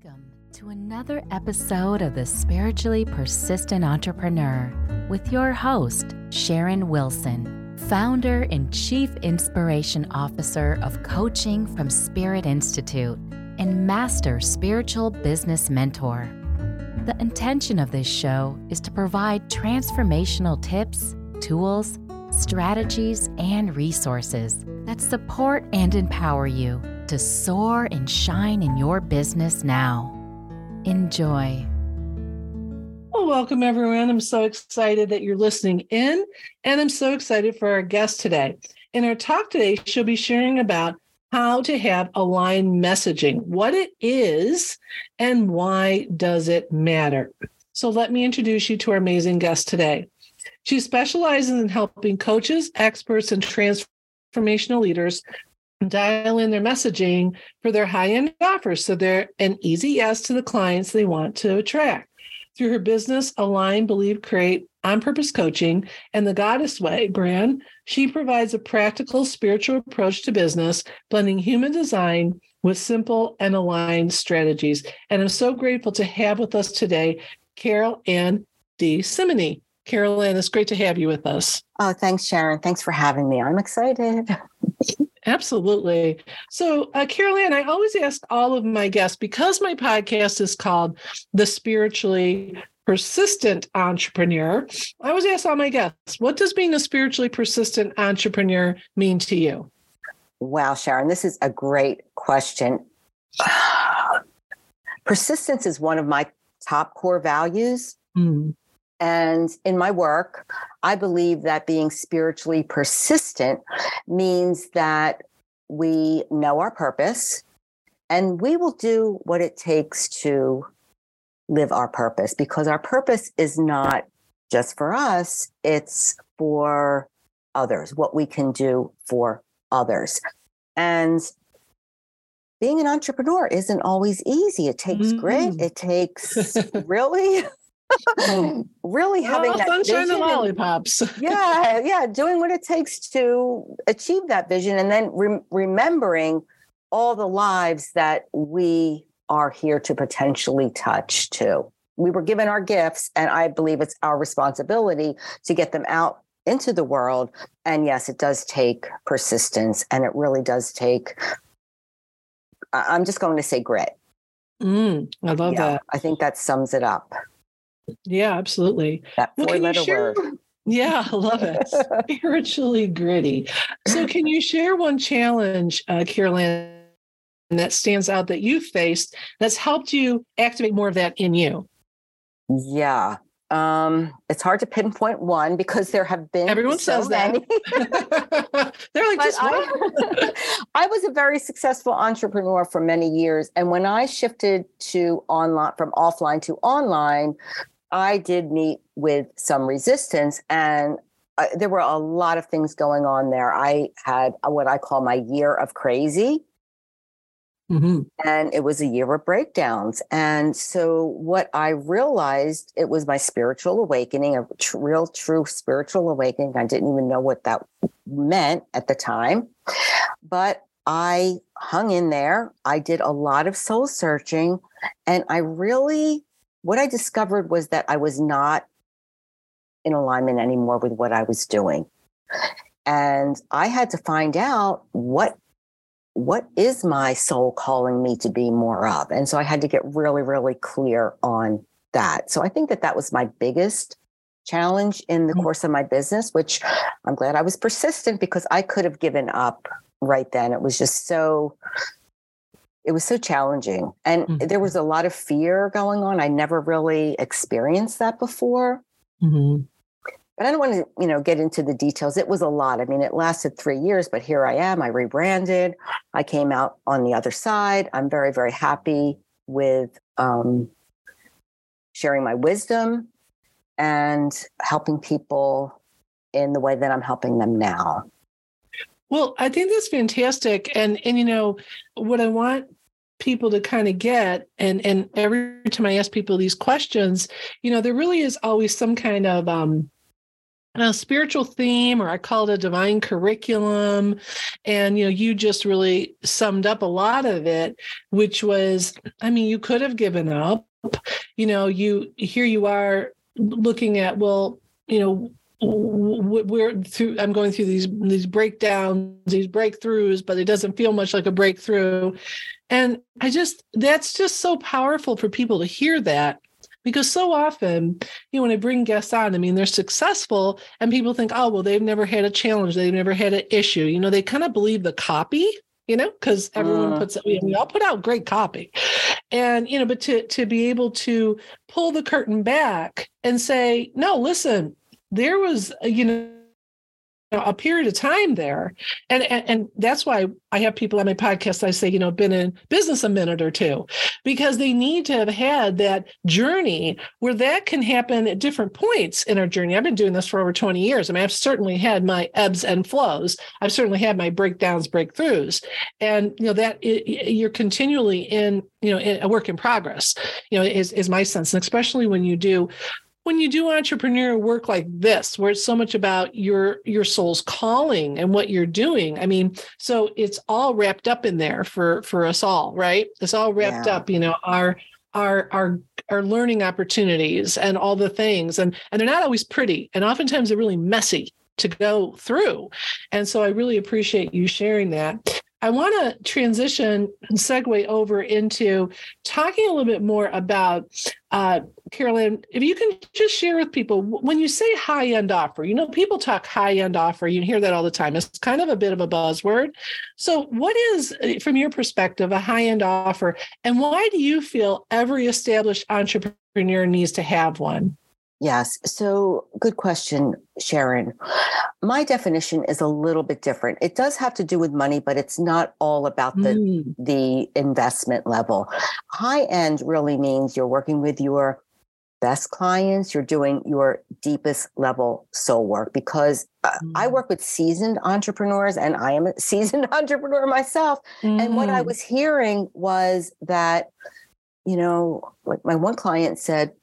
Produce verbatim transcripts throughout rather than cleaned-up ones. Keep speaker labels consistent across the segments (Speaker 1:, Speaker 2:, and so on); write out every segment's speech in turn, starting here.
Speaker 1: Welcome to another episode of The Spiritually Persistent Entrepreneur with your host, Sharon Wilson, founder and Chief Inspiration Officer of Coaching from Spirit Institute and Master Spiritual Business Mentor. The intention of this show is to provide transformational tips, tools, strategies, and resources that support and empower you to soar and shine in your business now. Enjoy.
Speaker 2: Well, welcome everyone. I'm so excited that you're listening in, and I'm so excited for our guest today. In our talk today, she'll be sharing about how to have aligned messaging, what it is, and why does it matter. So let me introduce you to our amazing guest today. She specializes in helping coaches, experts, and transformational leaders dial in their messaging for their high-end offers so they're an easy yes to the clients they want to attract. Through her business, Align, Believe, Create, On Purpose Coaching, and the Goddess Way brand, she provides a practical spiritual approach to business, blending human design with simple and aligned strategies. And I'm so grateful to have with us today Carol Ann DeSimone. Carol Ann, it's great to have you with us.
Speaker 3: Oh, thanks, Sharon. Thanks for having me. I'm excited.
Speaker 2: Absolutely. So, uh, Carol Ann, I always ask all of my guests, because my podcast is called The Spiritually Persistent Entrepreneur, I always ask all my guests, what does being a spiritually persistent entrepreneur mean to you?
Speaker 3: Wow, Sharon, this is a great question. Persistence is one of my top core values. Mm. And in my work, I believe that being spiritually persistent means that we know our purpose and we will do what it takes to live our purpose, because our purpose is not just for us, it's for others, what we can do for others. And being an entrepreneur isn't always easy. It takes mm-hmm. grit. It takes really... really having
Speaker 2: oh,
Speaker 3: that
Speaker 2: sunshine
Speaker 3: vision
Speaker 2: and lollipops.
Speaker 3: And, yeah, yeah, doing what it takes to achieve that vision, and then re- remembering all the lives that we are here to potentially touch too. We were given our gifts, and I believe it's our responsibility to get them out into the world. And yes, it does take persistence, and it really does take, I'm just going to say grit.
Speaker 2: Mm, I love
Speaker 3: yeah,
Speaker 2: that.
Speaker 3: I think that sums it up.
Speaker 2: Yeah, absolutely.
Speaker 3: That four-letter
Speaker 2: well, share,
Speaker 3: word.
Speaker 2: Yeah, I love it. Spiritually gritty. So can you share one challenge, uh, Carol Ann, that stands out that you faced that's helped you activate more of that in you?
Speaker 3: Yeah. Um, it's hard to pinpoint one because there have been
Speaker 2: Everyone
Speaker 3: so
Speaker 2: says
Speaker 3: many.
Speaker 2: that. They're like, just
Speaker 3: I, I was a very successful entrepreneur for many years. And when I shifted to online, from offline to online, I did meet with some resistance, and uh, there were a lot of things going on there. I had what I call my year of crazy. Mm-hmm. And it was a year of breakdowns. And so what I realized, it was my spiritual awakening, a tr- real, true spiritual awakening. I didn't even know what that meant at the time, but I hung in there. I did a lot of soul searching, and I really, what I discovered was that I was not in alignment anymore with what I was doing. And I had to find out what what is my soul calling me to be more of? And so I had to get really, really clear on that. So I think that that was my biggest challenge in the course of my business, which I'm glad I was persistent, because I could have given up right then. It was just so, it was so challenging. And mm-hmm. there was a lot of fear going on. I never really experienced that before. Mm-hmm. But I don't want to, you know, get into the details. It was a lot. I mean, it lasted three years, but here I am. I rebranded. I came out on the other side. I'm very, very happy with um, sharing my wisdom and helping people in the way that I'm helping them now.
Speaker 2: Well, I think that's fantastic. And, and you know, what I want people to kind of get, and, and every time I ask people these questions, you know, there really is always some kind of, um, a spiritual theme, or I call it a divine curriculum. And, you know, you just really summed up a lot of it, which was, I mean, you could have given up, you know, you, here you are looking at, well, you know, we're through, I'm going through these, these breakdowns, these breakthroughs, but it doesn't feel much like a breakthrough. And I just, that's just so powerful for people to hear that. Because so often, you know, when I bring guests on, I mean, they're successful and people think, oh, well, they've never had a challenge. They've never had an issue. You know, they kind of believe the copy, you know, because everyone
Speaker 3: Mm.
Speaker 2: puts, we, we all put out great copy. And, you know, but to, to be able to pull the curtain back and say, no, listen, there was, you know, a period of time there. And, and and that's why I have people on my podcast, I say, you know, been in business a minute or two, because they need to have had that journey where that can happen at different points in our journey. I've been doing this for over twenty years. I mean, I've certainly had my ebbs and flows. I've certainly had my breakdowns, breakthroughs. And, you know, that it, you're continually in, you know, in a work in progress, you know, is, is my sense. And especially when you do When you do entrepreneurial work like this, where it's so much about your your soul's calling and what you're doing, I mean, so it's all wrapped up in there for for us all, right? It's all wrapped
Speaker 3: Yeah.
Speaker 2: up, you know, our our our our learning opportunities and all the things, and and they're not always pretty, and oftentimes they're really messy to go through. And so I really appreciate you sharing that. I want to transition and segue over into talking a little bit more about, uh, Carolyn, if you can just share with people, when you say high-end offer, you know, people talk high-end offer, you hear that all the time. It's kind of a bit of a buzzword. So what is, from your perspective, a high-end offer, and why do you feel every established entrepreneur needs to have one?
Speaker 3: Yes. So good question, Sharon. My definition is a little bit different. It does have to do with money, but it's not all about the,
Speaker 2: Mm.
Speaker 3: the investment level. High end really means you're working with your best clients. You're doing your deepest level soul work, because mm. I work with seasoned entrepreneurs, and I am a seasoned entrepreneur myself. Mm. And what I was hearing was that, you know, like my one client said,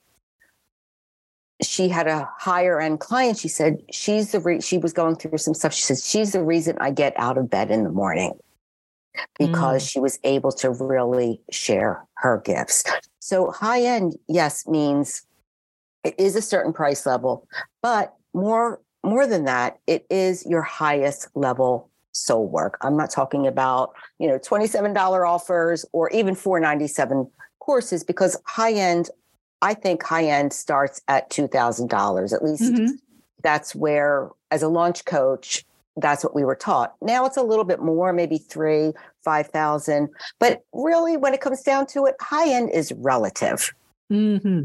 Speaker 3: she had a higher end client. She said, she's the re- she was going through some stuff. She said, she's the reason I get out of bed in the morning, because mm. she was able to really share her gifts. So high end, yes, means it is a certain price level, but more, more than that, it is your highest level soul work. I'm not talking about, you know, twenty-seven dollars offers or even four ninety-seven courses, because high end, I think high end starts at two thousand dollars. At least mm-hmm. that's where, as a launch coach, that's what we were taught. Now it's a little bit more, maybe three, five thousand. But really, when it comes down to it, high end is relative.
Speaker 2: Mm-hmm.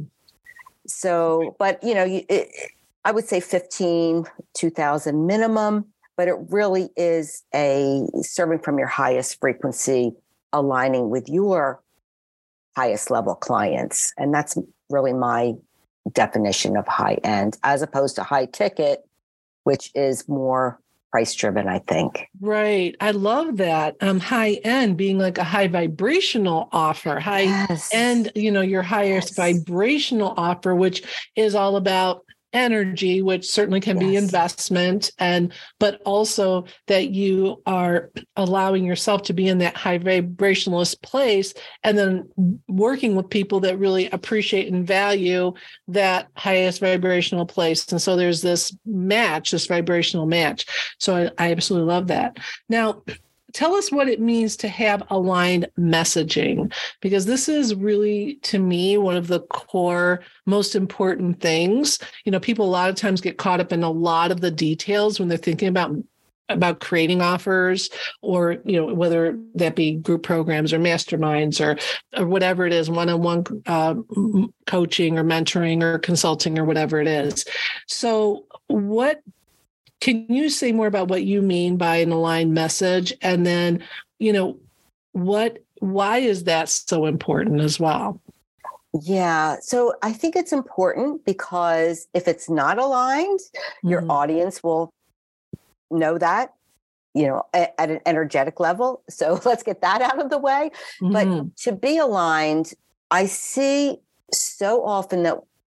Speaker 3: So, but you know, it, I would say fifteen, two thousand minimum. But it really is a serving from your highest frequency, aligning with your highest level clients, and that's really my definition of high end, as opposed to high ticket, which is more price driven, I think.
Speaker 2: Right. I love that. Um, high end being like a high vibrational offer, high
Speaker 3: yes.
Speaker 2: end, you know, your highest yes. vibrational offer, which is all about energy, which certainly can yes. be investment, and but also that you are allowing yourself to be in that high vibrationalist place, and then working with people that really appreciate and value that highest vibrational place. And so there's this match, this vibrational match. So I, I absolutely love that. Now, tell us what it means to have aligned messaging, because this is really, to me, one of the core, most important things. You know, people a lot of times get caught up in a lot of the details when they're thinking about about creating offers, or, you know, whether that be group programs or masterminds or, or whatever it is, one-on-one uh, coaching or mentoring or consulting or whatever it is. So what Can you say more about what you mean by an aligned message? And then, you know, what, why is that so important as well?
Speaker 3: Yeah. So I think it's important because if it's not aligned, mm-hmm. your audience will know that, you know, at, at an energetic level. So let's get that out of the way. Mm-hmm. But to be aligned, I see so often that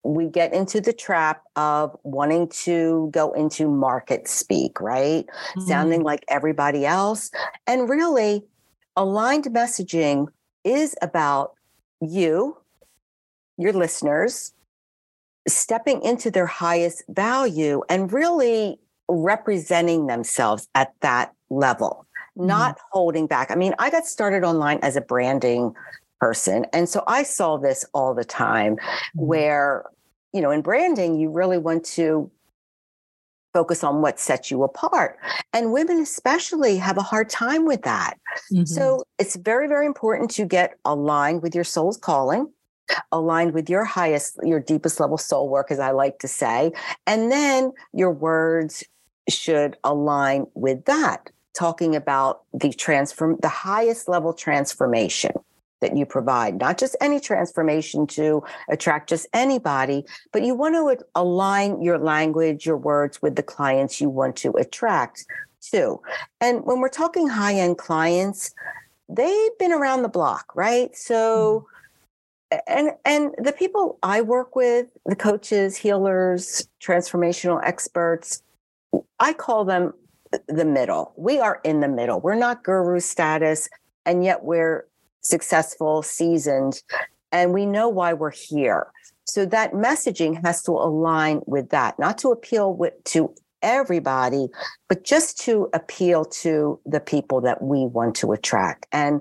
Speaker 3: we get into the trap of wanting to go into market speak, right? Mm-hmm. Sounding like everybody else. And really, aligned messaging is about you, your listeners, stepping into their highest value and really representing themselves at that level, mm-hmm. not holding back. I mean, I got started online as a branding person. And so I saw this all the time mm-hmm. where, you know, in branding, you really want to focus on what sets you apart. And women especially have a hard time with that. Mm-hmm. So it's very, very important to get aligned with your soul's calling, aligned with your highest, your deepest level soul work, as I like to say. And then your words should align with that, talking about the transform, the highest level transformation that you provide, not just any transformation to attract just anybody, but you want to align your language, your words with the clients you want to attract to. And when we're talking high-end clients, they've been around the block, right? So, and and the people I work with, the coaches, healers, transformational experts, I call them the middle. We are in the middle. We're not guru status, and yet we're successful, seasoned, and we know why we're here. So that messaging has to align with that, not to appeal with, to everybody, but just to appeal to the people that we want to attract. And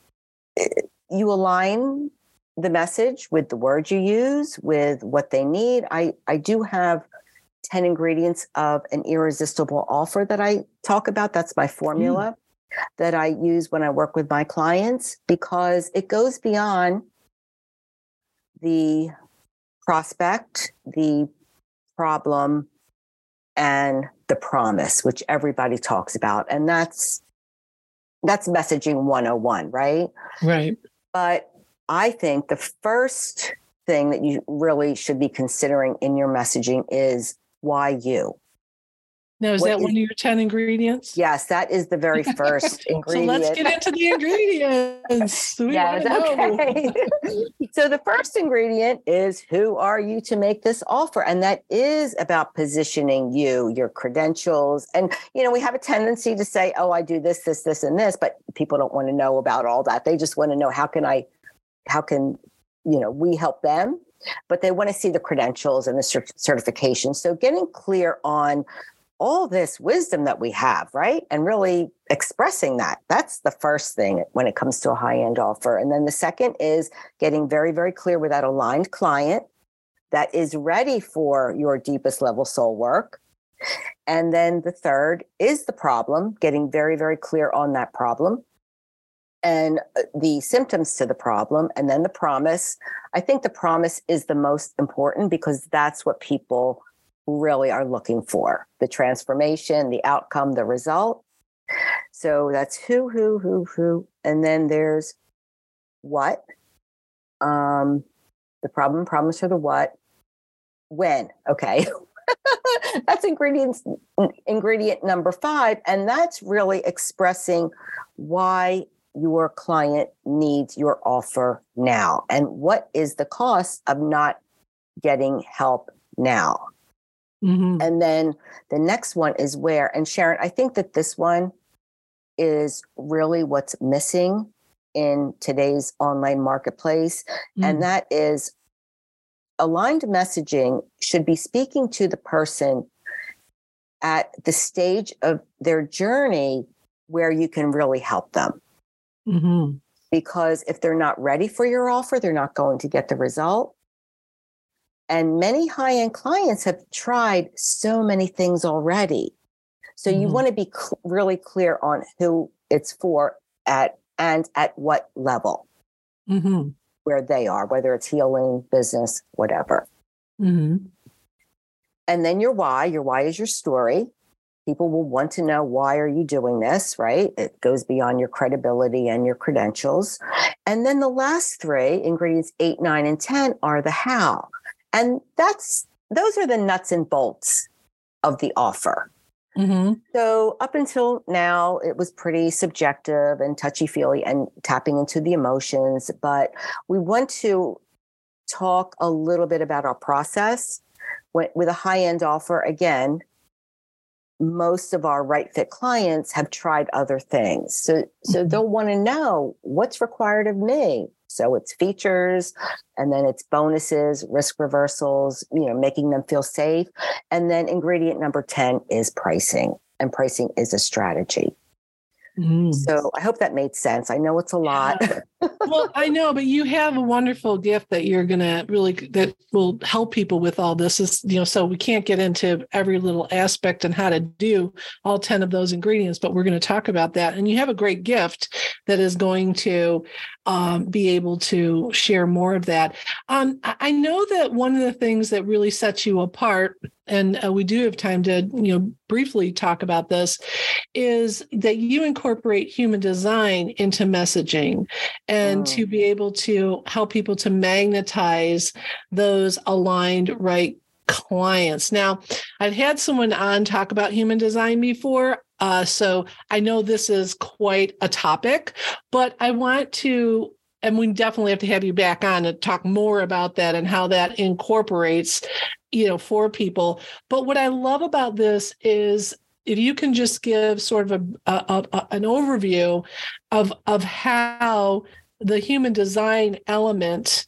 Speaker 3: you align the message with the words you use, with what they need. I, I do have ten ingredients of an irresistible offer that I talk about. That's my formula. Mm. that I use when I work with my clients, because it goes beyond the prospect, the problem, and the promise, which everybody talks about. And that's that's messaging one oh one, right?
Speaker 2: Right.
Speaker 3: But I think the first thing that you really should be considering in your messaging is why you.
Speaker 2: Now, is
Speaker 3: what
Speaker 2: that
Speaker 3: is,
Speaker 2: one of your ten ingredients?
Speaker 3: Yes, that is the very first ingredient.
Speaker 2: So let's get into the ingredients. We
Speaker 3: yes, okay. So the first ingredient is, who are you to make this offer? And that is about positioning you, your credentials. And, you know, we have a tendency to say, oh, I do this, this, this, and this, but people don't want to know about all that. They just want to know, how can I, how can, you know, we help them? But they want to see the credentials and the cert- certification. So getting clear on all this wisdom that we have, right? And really expressing that. That's the first thing when it comes to a high-end offer. And then the second is getting very, very clear with that aligned client that is ready for your deepest level soul work. And then the third is the problem, getting very, very clear on that problem and the symptoms to the problem. And then the promise. I think the promise is the most important, because that's what people really are looking for: the transformation, the outcome, the result. So that's who, who, who, who. And then there's what, um, the problem, promise, or the what, when. Okay. That's ingredients, ingredient number five. And that's really expressing why your client needs your offer now, and what is the cost of not getting help now. Mm-hmm. And then the next one is where. And Sharon, I think that this one is really what's missing in today's online marketplace. Mm. And that is, aligned messaging should be speaking to the person at the stage of their journey where you can really help them. Mm-hmm. Because if they're not ready for your offer, they're not going to get the result. And many high-end clients have tried so many things already. So mm-hmm. you want to be cl- really clear on who it's for at and at what level, mm-hmm. where they are, whether it's healing, business, whatever. Mm-hmm. And then your why. Your why is your story. People will want to know, why are you doing this, right? It goes beyond your credibility and your credentials. And then the last three, ingredients eight, nine, and ten, are the how. And that's those are the nuts and bolts of the offer. Mm-hmm. So up until now, it was pretty subjective and touchy-feely and tapping into the emotions. But we want to talk a little bit about our process. With a high-end offer, again, most of our right fit clients have tried other things. So, so mm-hmm. they'll want to know what's required of me. So it's features, and then it's bonuses, risk reversals, you know, making them feel safe. And then ingredient number ten is pricing, and pricing is a strategy. Mm. So I hope that made sense. I know it's a lot.
Speaker 2: Yeah. Well, I know, but you have a wonderful gift that you're going to really, that will help people with all this is, you know, so we can't get into every little aspect and how to do all ten of those ingredients, but we're going to talk about that. And you have a great gift that is going to um, be able to share more of that. Um, I know that one of the things that really sets you apart, and uh, we do have time to, you know, briefly talk about this, is that you incorporate human design into messaging and oh. to be able to help people to magnetize those aligned right clients. Now, I've had someone on talk about human design before, uh, so I know this is quite a topic, but I want to, and we definitely have to have you back on to talk more about that and how that incorporates, you know, for people. But what I love about this is if you can just give sort of a, a, a an overview of of how the human design element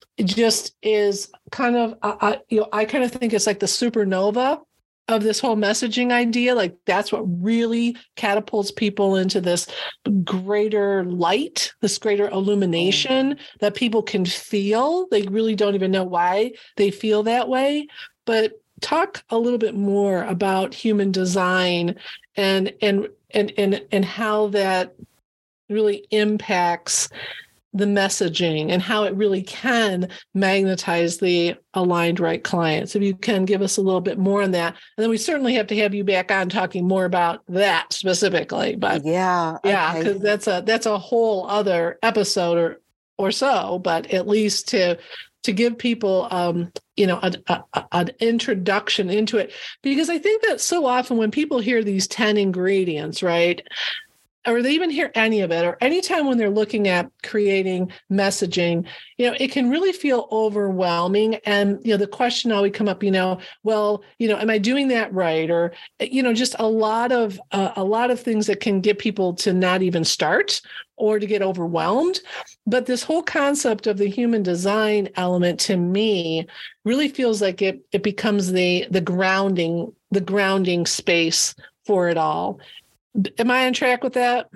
Speaker 2: just is kind of, uh, you know, I kind of think it's like the supernova of this whole messaging idea. Like that's what really catapults people into this greater light, this greater illumination oh. that people can feel. They really don't even know why they feel that way. But talk a little bit more about human design and and and and and how that really impacts the messaging and how it really can magnetize the aligned right clients. If you can give us a little bit more on that. And then we certainly have to have you back on talking more about that specifically. But
Speaker 3: yeah,
Speaker 2: yeah, because okay. that's a that's a whole other episode or or so, but at least to to give people um, you know, a, a, an introduction into it. Because I think that so often when people hear these ten ingredients, right, or they even hear any of it, or anytime when they're looking at creating messaging, you know, it can really feel overwhelming. And, you know, the question always come up, you know, well, you know, am I doing that right? Or, you know, just a lot of, uh, a lot of things that can get people to not even start or to get overwhelmed. But this whole concept of the human design element to me really feels like it, it becomes the, the grounding, the grounding space for it all. Am I on track with that?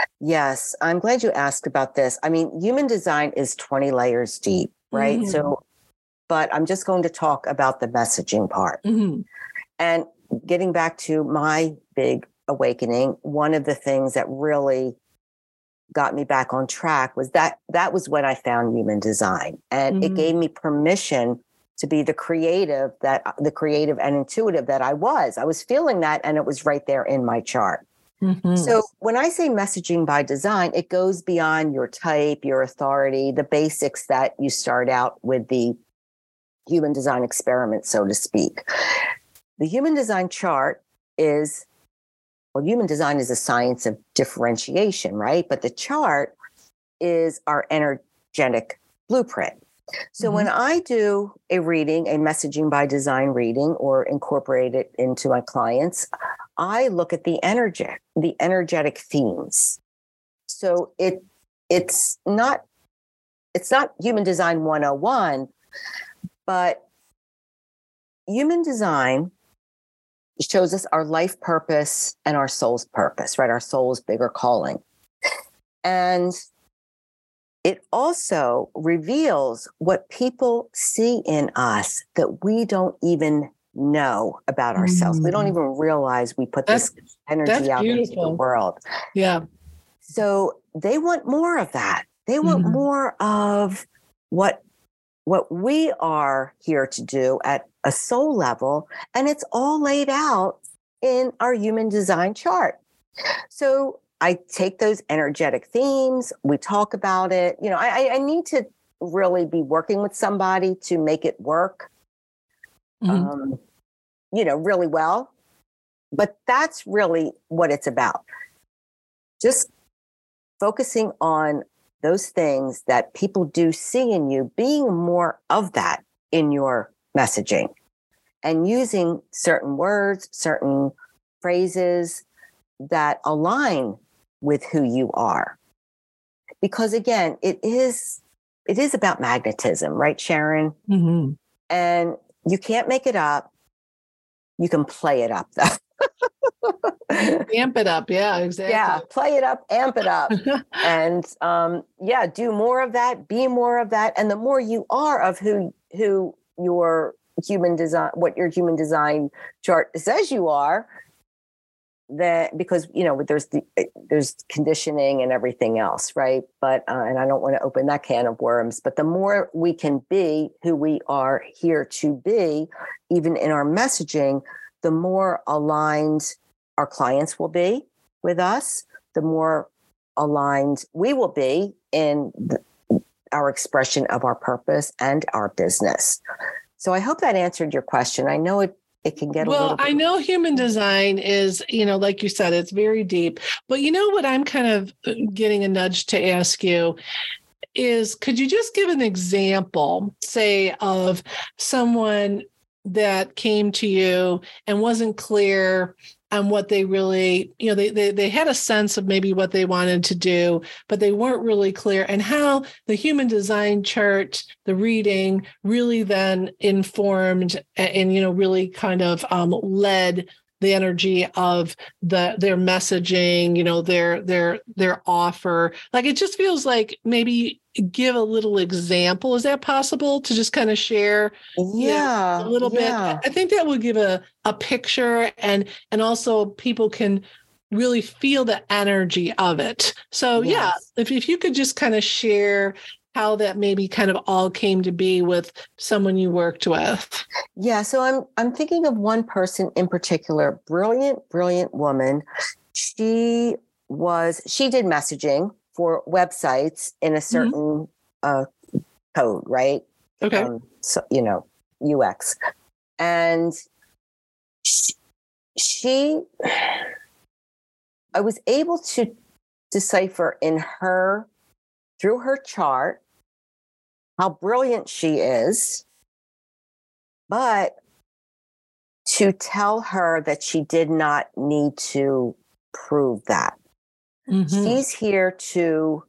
Speaker 3: Yes, I'm glad you asked about this. I mean, human design is twenty layers deep, right? Mm-hmm. So, but I'm just going to talk about the messaging part. Mm-hmm. And getting back to my big awakening, one of the things that really got me back on track was that that was when I found human design. And mm-hmm. it gave me permission to be the creative that the creative and intuitive that I was. I was feeling that, and it was right there in my chart. Mm-hmm. So when I say messaging by design, it goes beyond your type, your authority, the basics that you start out with the human design experiment, so to speak. The human design chart is, well, human design is a science of differentiation, right? But the chart is our energetic blueprint. So mm-hmm. when I do a reading, a messaging by design reading, or incorporate it into my clients, I look at the energy, the energetic themes. So it it's not it's not human design one oh one, but human design shows us our life purpose and our soul's purpose, right? Our soul's bigger calling. And it also reveals what people see in us that we don't even know about ourselves. Mm. We don't even realize we put that's, this energy out beautiful. into the world.
Speaker 2: Yeah.
Speaker 3: So they want more of that. They want mm-hmm. more of what, what we are here to do at a soul level. And it's all laid out in our human design chart. So I take those energetic themes, we talk about it. You know, I, I need to really be working with somebody to make it work, mm-hmm. um, you know, really well. But that's really what it's about. Just focusing on those things that people do see in you, being more of that in your messaging and using certain words, certain phrases that align with who you are. Because again, it is it is about magnetism, right, Sharon?
Speaker 2: Mm-hmm.
Speaker 3: And you can't make it up. You can play it up, though.
Speaker 2: Amp it up. Yeah, exactly.
Speaker 3: Yeah, play it up, amp it up. and um, yeah, do more of that, be more of that. And the more you are of who who your human design, what your human design chart says you are, that because you know there's the there's conditioning and everything else, right? But uh, and I don't want to open that can of worms. But the more we can be who we are here to be, even in our messaging, the more aligned our clients will be with us. The more aligned we will be in the, our expression of our purpose and our business. So I hope that answered your question. I know it. It can get
Speaker 2: well,
Speaker 3: a little bit.
Speaker 2: I know human design is, you know, like you said, it's very deep. But you know what I'm kind of getting a nudge to ask you is, could you just give an example, say, of someone that came to you and wasn't clear on what they really, you know, they, they they had a sense of maybe what they wanted to do, but they weren't really clear, and how the human design chart, the reading, really then informed and, and you know, really kind of um, led the energy of the their messaging, you know, their their their offer. Like, it just feels like maybe give a little example. Is that possible to just kind of share
Speaker 3: yeah,
Speaker 2: you know, a little
Speaker 3: yeah.
Speaker 2: bit? I think that will give a, a picture, and and also people can really feel the energy of it. So
Speaker 3: Yes.
Speaker 2: yeah, if, if you could just kind of share how that maybe kind of all came to be with someone you worked with.
Speaker 3: Yeah, so I'm I'm thinking of one person in particular, brilliant, brilliant woman. She was she did messaging for websites in a certain mm-hmm. uh, code, right?
Speaker 2: Okay.
Speaker 3: Um, so you know, U X, and she, she, I was able to decipher in her through her chart how brilliant she is, but to tell her that she did not need to prove that. Mm-hmm. She's here to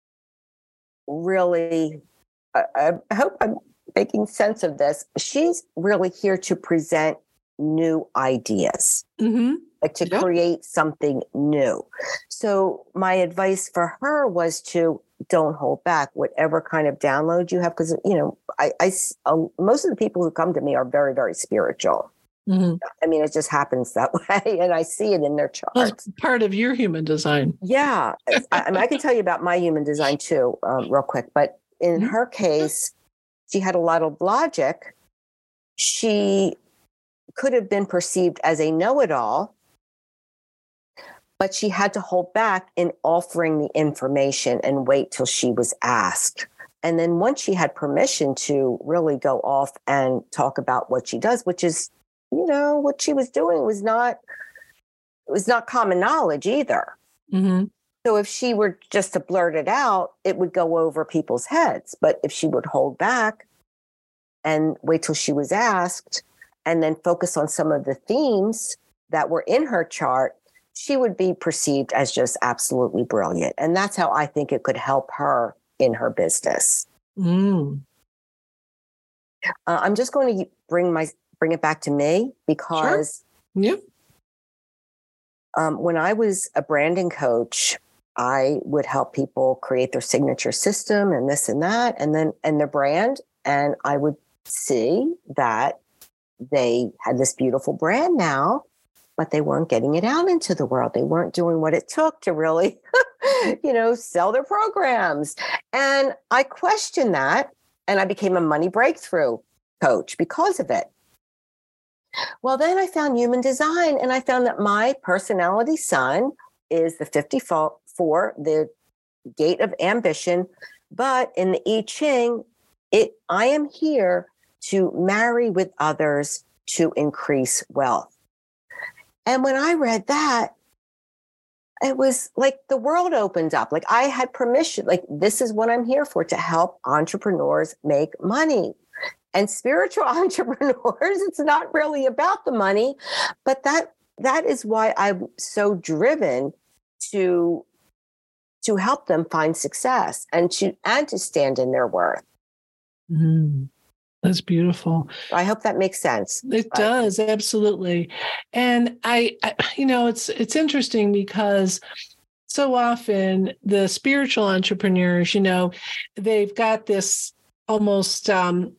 Speaker 3: really, I, I hope I'm making sense of this. She's really here to present new ideas, mm-hmm. like to yep. create something new. So my advice for her was to don't hold back whatever kind of download you have. Because, you know, I, I uh, most of the people who come to me are very, very spiritual. Mm-hmm. I mean, it just happens that way. And I see it in their charts.
Speaker 2: Well, it's part of your human design.
Speaker 3: Yeah. I, I mean, I can tell you about my human design too, um, real quick. But in mm-hmm. her case, she had a lot of logic. She could have been perceived as a know-it-all, but she had to hold back in offering the information and wait till she was asked. And then once she had permission to really go off and talk about what she does, which is, you know, what she was doing was not, it was not common knowledge either. Mm-hmm. So if she were just to blurt it out, it would go over people's heads. But if she would hold back and wait till she was asked and then focus on some of the themes that were in her chart, she would be perceived as just absolutely brilliant. And that's how I think it could help her in her business. Mm. Uh, I'm just going to bring my bring it back to me because
Speaker 2: sure. yeah.
Speaker 3: um, when I was a branding coach, I would help people create their signature system and this and that, and then and their brand. And I would see that they had this beautiful brand now, but they weren't getting it out into the world. They weren't doing what it took to really, you know, sell their programs. And I questioned that, and I became a money breakthrough coach because of it. Well, then I found human design, and I found that my personality sun is the fifty-four, the gate of ambition. But in the I Ching, it I am here to marry with others to increase wealth. And when I read that, it was like the world opened up. Like I had permission, like this is what I'm here for, to help entrepreneurs make money. And spiritual entrepreneurs, it's not really about the money, but that that is why I'm so driven to to help them find success and to and to stand in their worth.
Speaker 2: Mm, that's beautiful.
Speaker 3: I hope that makes sense.
Speaker 2: It but. does, absolutely. And I, I, you know, it's it's interesting because so often the spiritual entrepreneurs, you know, they've got this almost um,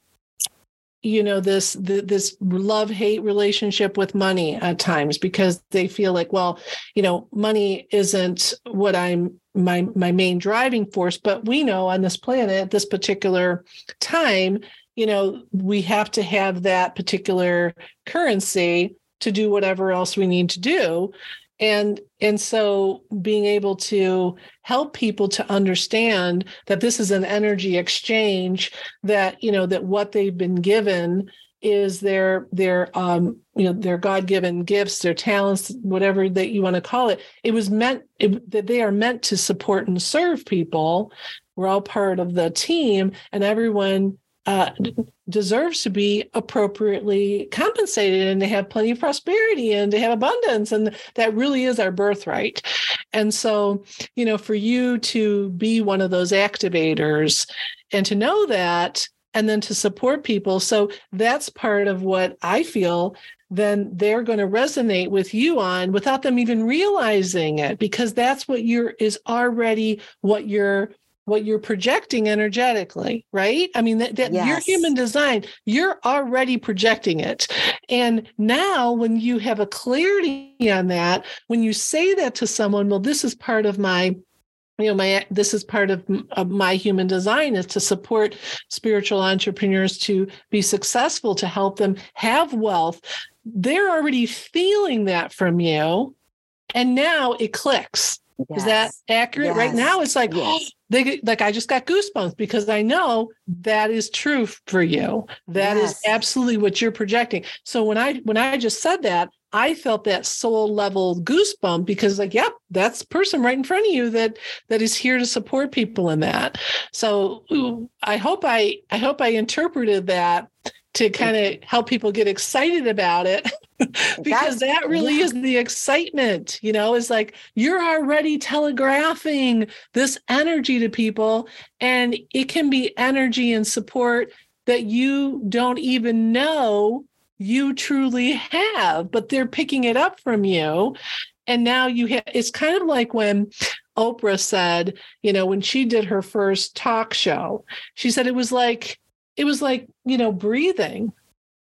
Speaker 2: you know, this the, this love-hate relationship with money at times, because they feel like, well, you know, money isn't what I'm my my main driving force. But we know on this planet at this particular time, you know, we have to have that particular currency to do whatever else we need to do. And and so being able to help people to understand that this is an energy exchange, that, you know, that what they've been given is their their um you know their God-given gifts, their talents, whatever that you want to call it. It was meant it, that they are meant to support and serve people. We're all part of the team, and everyone uh, d- deserves to be appropriately compensated and to have plenty of prosperity and to have abundance. And that really is our birthright. And so, you know, for you to be one of those activators and to know that, and then to support people. So that's part of what I feel then they're going to resonate with you on without them even realizing it, because that's what you're is already what you're what you're projecting energetically, right? I mean, that, that
Speaker 3: Yes.
Speaker 2: your human design, you're already projecting it. And now when you have a clarity on that, when you say that to someone, well, this is part of my, you know, my, this is part of, of my human design, is to support spiritual entrepreneurs to be successful, to help them have wealth. They're already feeling that from you. And now it clicks. Yes. Is that accurate? Yes. Right now, it's like, yes. oh, they, like I just got goosebumps because I know that is true for you. That yes. is absolutely what you're projecting. So when I when I just said that, I felt that soul level goosebump, because like, yep, that's the person right in front of you that that is here to support people in that. So ooh, I hope I I hope I interpreted that to kind of help people get excited about it. Because That's, that really yeah. is the excitement, you know, is like you're already telegraphing this energy to people, and it can be energy and support that you don't even know you truly have, but they're picking it up from you. And now you have, it's kind of like when Oprah said, you know, when she did her first talk show, she said it was like, it was like, you know, breathing.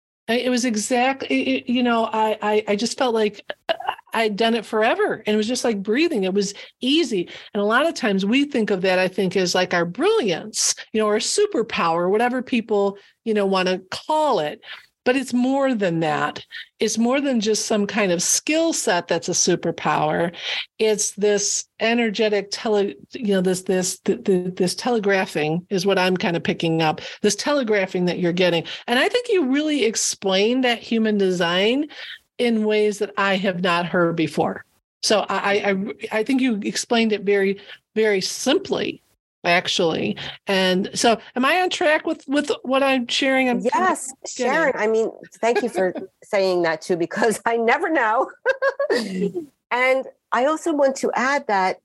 Speaker 2: It was exactly, you know, I, I I just felt like I'd done it forever. And it was just like breathing. It was easy. And a lot of times we think of that, I think, as like our brilliance, you know, or superpower, whatever people, you know, want to call it. But it's more than that. It's more than just some kind of skill set that's a superpower. It's this energetic tele, you know, this this this, this telegraphing is what I'm kind of picking up. This telegraphing that you're getting, and I think you really explained that human design in ways that I have not heard before. So I I I think you explained it very very simply, actually. And so am I on track with, with what I'm sharing? I'm
Speaker 3: yes, Sharon. I mean, thank you for saying that too, because I never know. And I also want to add that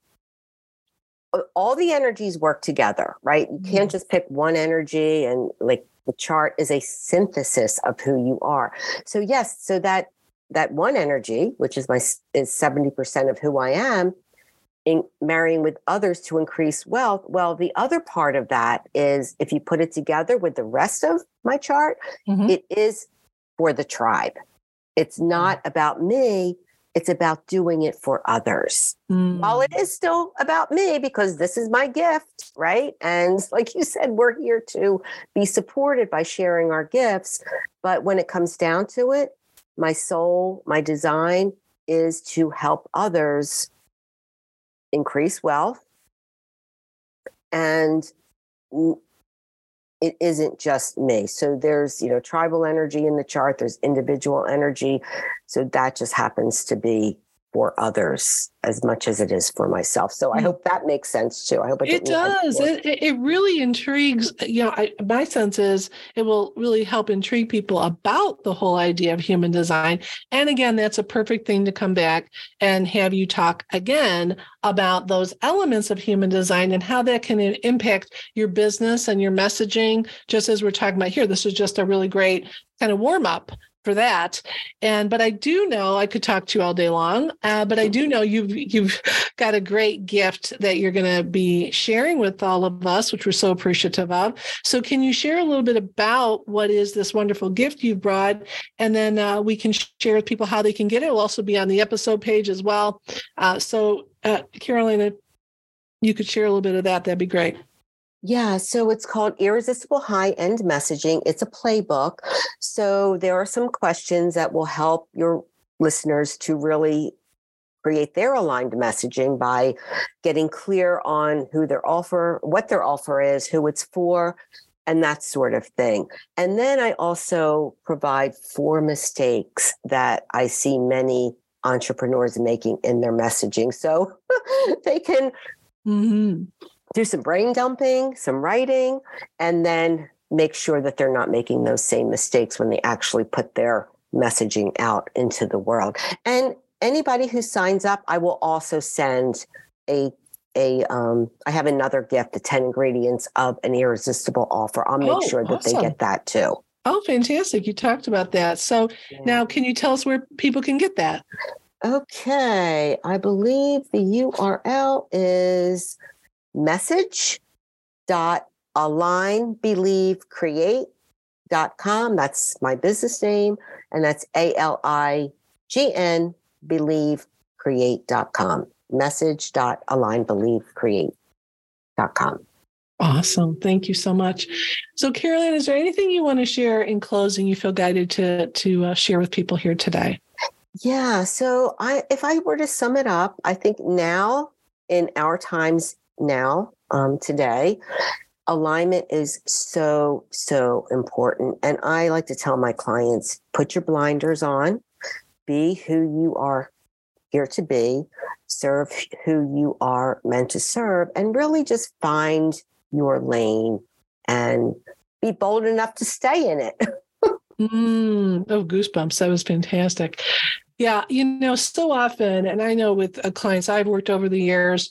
Speaker 3: all the energies work together, right? You can't just pick one energy, and like the chart is a synthesis of who you are. So yes, so that that one energy, which is my is seventy percent of who I am, in marrying with others to increase wealth. Well, the other part of that is, if you put it together with the rest of my chart, mm-hmm. it is for the tribe. It's not mm-hmm. about me. It's about doing it for others. Mm-hmm. While it is still about me, because this is my gift, right? And like you said, we're here to be supported by sharing our gifts. But when it comes down to it, my soul, my design is to help others increase wealth. And it isn't just me. So there's, you know, tribal energy in the chart, there's individual energy. So that just happens to be for others as much as it is for myself. So I hope that makes sense too. I hope it,
Speaker 2: it does. It, it really intrigues. You know, I, my sense is it will really help intrigue people about the whole idea of human design. And again, that's a perfect thing to come back and have you talk again about those elements of human design and how that can impact your business and your messaging. Just as we're talking about here, this is just a really great kind of warm up for that. And, but I do know, I could talk to you all day long, uh, but I do know you've, you've got a great gift that you're going to be sharing with all of us, which we're so appreciative of. So can you share a little bit about what is this wonderful gift you've brought? And then uh, we can share with people how they can get it. It'll also be on the episode page as well. Uh, so uh, Carolina, you could share a little bit of that. That'd be great.
Speaker 3: Yeah, so it's called Irresistible High-End Messaging. It's a playbook. So there are some questions that will help your listeners to really create their aligned messaging by getting clear on who their offer, what their offer is, who it's for, and that sort of thing. And then I also provide four mistakes that I see many entrepreneurs making in their messaging. So they can... Mm-hmm. do some brain dumping, some writing, and then make sure that they're not making those same mistakes when they actually put their messaging out into the world. And anybody who signs up, I will also send a, a um, I have another gift, the ten ingredients of an irresistible offer. I'll make
Speaker 2: oh,
Speaker 3: sure that
Speaker 2: awesome.
Speaker 3: they get that too.
Speaker 2: Oh, fantastic. You talked about that. So yeah. Now can you tell us where people can get that?
Speaker 3: Okay. I believe the U R L is message dot align believe create dot com. That's my business name. And that's A L I G N believe create dot com. message dot align believe create dot com.
Speaker 2: Awesome. Thank you so much. So Carolyn, is there anything you want to share in closing you feel guided to, to uh, share with people here today?
Speaker 3: Yeah. So I, if I were to sum it up, I think now in our times now, um, today, alignment is so, so important. And I like to tell my clients, put your blinders on, be who you are here to be, serve who you are meant to serve, and really just find your lane and be bold enough to stay in it.
Speaker 2: mm, oh, goosebumps. That was fantastic. Yeah. You know, so often, and I know with uh, clients I've worked over the years,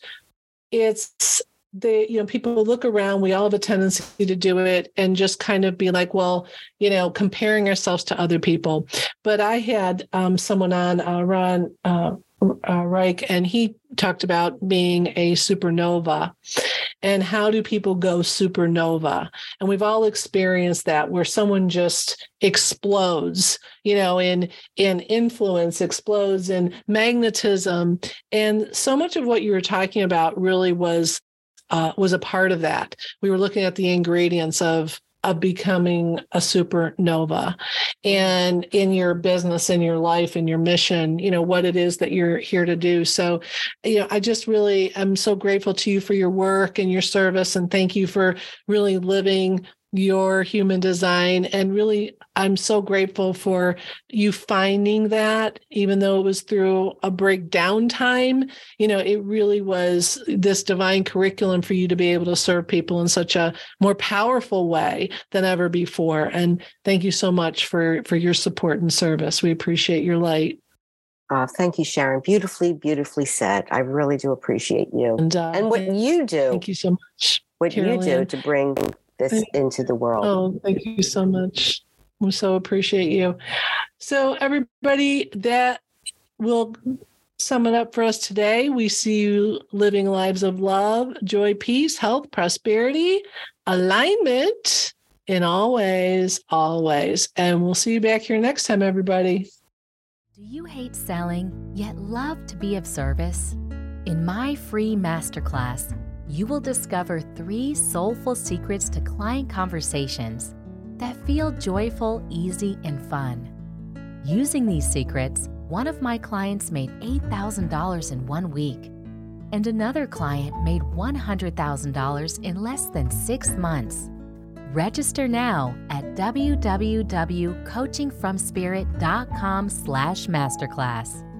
Speaker 2: it's the, you know, people look around, we all have a tendency to do it and just kind of be like, well, you know, comparing ourselves to other people. But I had um, someone on, uh, Ron uh, uh, Reich, and he talked about being a supernova. And how do people go supernova? And we've all experienced that where someone just explodes, you know, in, in influence, explodes in magnetism. And so much of what you were talking about really was, uh, was a part of that. We were looking at the ingredients of, of becoming a supernova, and in your business, in your life, in your mission, you know, what it is that you're here to do. So, you know, I just really am so grateful to you for your work and your service. And thank you for really living your human design. And really, I'm so grateful for you finding that, even though it was through a breakdown time, you know, it really was this divine curriculum for you to be able to serve people in such a more powerful way than ever before. And thank you so much for, for your support and service. We appreciate your light.
Speaker 3: Uh, thank you, Sharon. Beautifully, beautifully said. I really do appreciate you.
Speaker 2: And, uh,
Speaker 3: and what you do.
Speaker 2: Thank you so much.
Speaker 3: What Carolyn. You do to bring this thank, into the world.
Speaker 2: Oh, thank you so much. We so appreciate you. So everybody, that will sum it up for us today. We see you living lives of love, joy, peace, health, prosperity, alignment in all ways, always. And we'll see you back here next time, everybody.
Speaker 1: Do you hate selling, yet love to be of service? In my free masterclass, you will discover three soulful secrets to client conversations that feel joyful, easy, and fun. Using these secrets, one of my clients made eight thousand dollars in one week, and another client made one hundred thousand dollars in less than six months. Register now at w w w dot coaching from spirit dot com slash masterclass.